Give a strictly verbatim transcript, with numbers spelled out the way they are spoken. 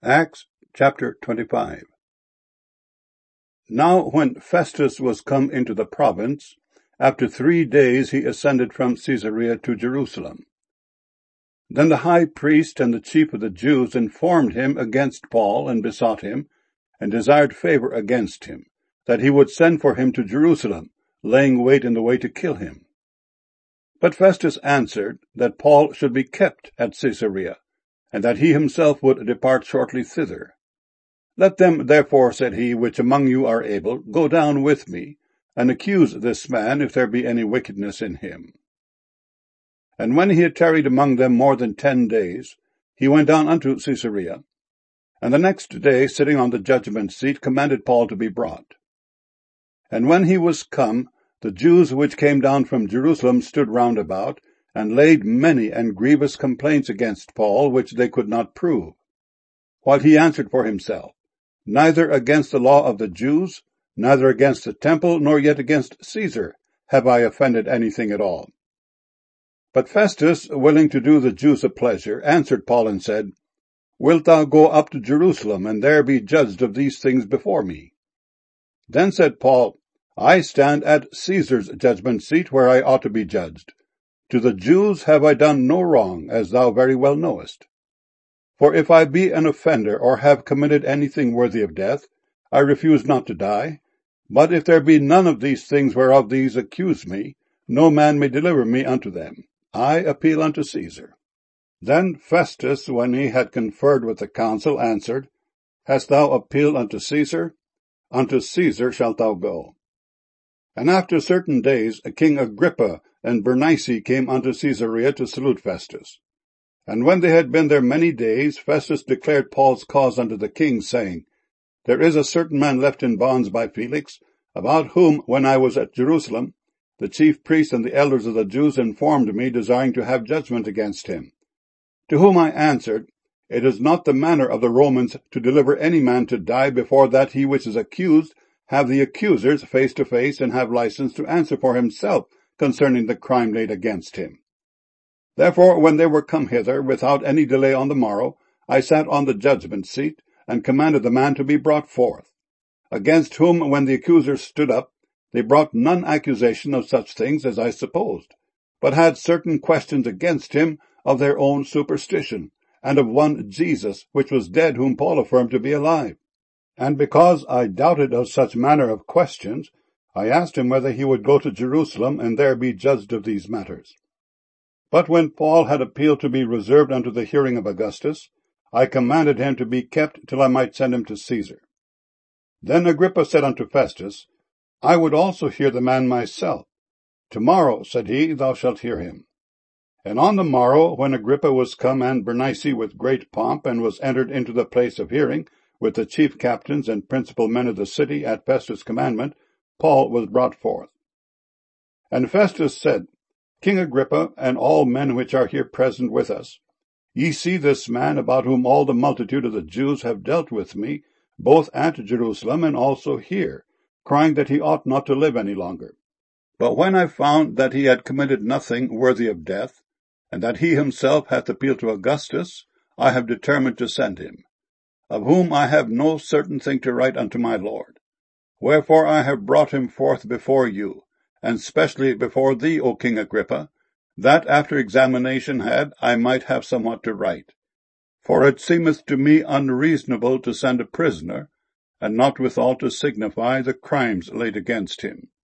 Acts chapter twenty-five. Now when Festus was come into the province, after three days he ascended from Caesarea to Jerusalem. Then the high priest and the chief of the Jews informed him against Paul, and besought him, and desired favor against him, that he would send for him to Jerusalem, laying wait in the way to kill him. But Festus answered that Paul should be kept at Caesarea, and that he himself would depart shortly thither. Let them therefore, said he, which among you are able, go down with me, and accuse this man, if there be any wickedness in him. And when he had tarried among them more than ten days, he went down unto Caesarea, and the next day, sitting on the judgment seat, commanded Paul to be brought. And when he was come, the Jews which came down from Jerusalem stood round about, and laid many and grievous complaints against Paul, which they could not prove. While he answered for himself, Neither against the law of the Jews, neither against the temple, nor yet against Caesar, have I offended anything at all. But Festus, willing to do the Jews a pleasure, answered Paul and said, Wilt thou go up to Jerusalem, and there be judged of these things before me? Then said Paul, I stand at Caesar's judgment seat, where I ought to be judged. To the Jews have I done no wrong, as thou very well knowest. For if I be an offender, or have committed anything worthy of death, I refuse not to die. But if there be none of these things whereof these accuse me, no man may deliver me unto them. I appeal unto Caesar. Then Festus, when he had conferred with the council, answered, Hast thou appealed unto Caesar? Unto Caesar shalt thou go. And after certain days, King Agrippa and Bernice came unto Caesarea to salute Festus. And when they had been there many days, Festus declared Paul's cause unto the king, saying, There is a certain man left in bonds by Felix, about whom, when I was at Jerusalem, the chief priests and the elders of the Jews informed me, desiring to have judgment against him. To whom I answered, It is not the manner of the Romans to deliver any man to die before that he which is accused have the accusers face to face, and have license to answer for himself concerning the crime laid against him. Therefore, when they were come hither, without any delay on the morrow, I sat on the judgment seat, and commanded the man to be brought forth, against whom, when the accusers stood up, they brought none accusation of such things as I supposed, but had certain questions against him of their own superstition, and of one Jesus, which was dead, whom Paul affirmed to be alive. And because I doubted of such manner of questions, I asked him whether he would go to Jerusalem, and there be judged of these matters. But when Paul had appealed to be reserved unto the hearing of Augustus, I commanded him to be kept till I might send him to Caesar. Then Agrippa said unto Festus, I would also hear the man myself. Tomorrow, said he, thou shalt hear him. And on the morrow, when Agrippa was come, and Bernice with great pomp, and was entered into the place of hearing, with the chief captains and principal men of the city, at Festus' commandment, Paul was brought forth. And Festus said, King Agrippa, and all men which are here present with us, ye see this man, about whom all the multitude of the Jews have dealt with me, both at Jerusalem and also here, crying that he ought not to live any longer. But when I found that he had committed nothing worthy of death, and that he himself hath appealed to Augustus, I have determined to send him, of whom I have no certain thing to write unto my lord. Wherefore I have brought him forth before you, and specially before thee, O King Agrippa, that after examination had, I might have somewhat to write. For it seemeth to me unreasonable to send a prisoner, and not withal to signify the crimes laid against him.